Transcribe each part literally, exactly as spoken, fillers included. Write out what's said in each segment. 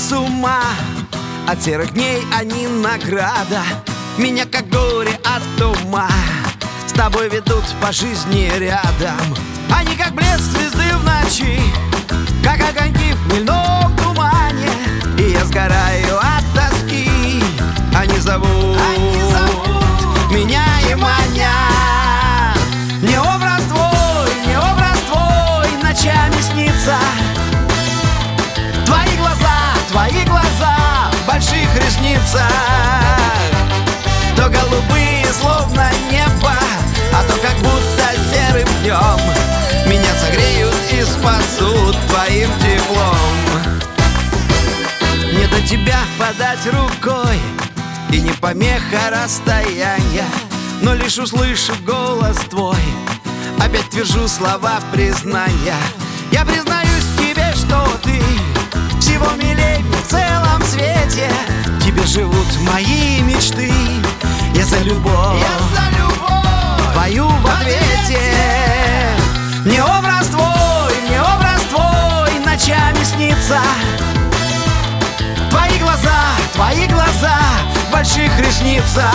с ума от серых дней, они награда. Меня как горе от ума с тобой ведут по жизни рядом. Они как блеск звезды в ночи, как огоньки в хмельном тумане. И я сгораю от тоски. Они зовут, они зовут меня и манят. Мне образ твой, мне образ твой ночами снится. Твои глаза, твои глаза в больших ресницах, то голубые, словно небо, а то как будто серым днем. Меня согреют и спасут твоим теплом. Не до тебя подать рукой, и не помеха расстояния, но лишь услышав голос твой, опять твержу слова признания. Я признаюсь тебе, что ты всего милей мне в целом свете. В тебе живут мои мечты. Я за любовь, я за любовь твою в ответе. Мне образ твой, мне образ твой ночами снится. Твои глаза, твои глаза в больших ресницах,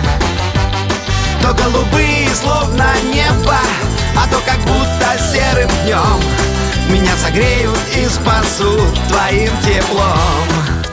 то голубые, словно небо, а то как будто серым днем. Меня согреют и спасут твоим теплом.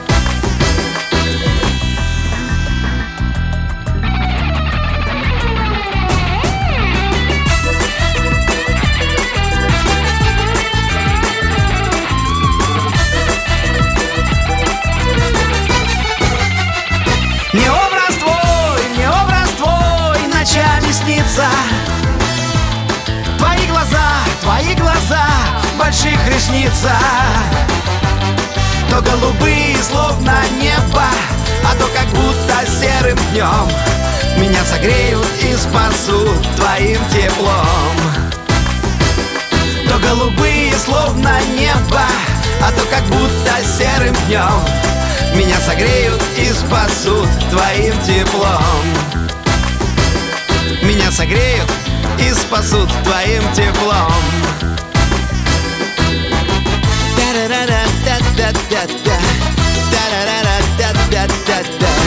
Мне образ твой, мне образ твой ночами снится. Твои глаза, твои глаза в больших ресницах, то голубые, словно небо, а то как будто серым днем. Меня согреют и спасут твоим теплом. То голубые, словно небо, а то как будто серым днем. Меня согреют и спасут твоим теплом. Меня согреют и спасут твоим теплом. Да-да-да-да-да-да-да-да. Да-да-да-да-да-да-да-да.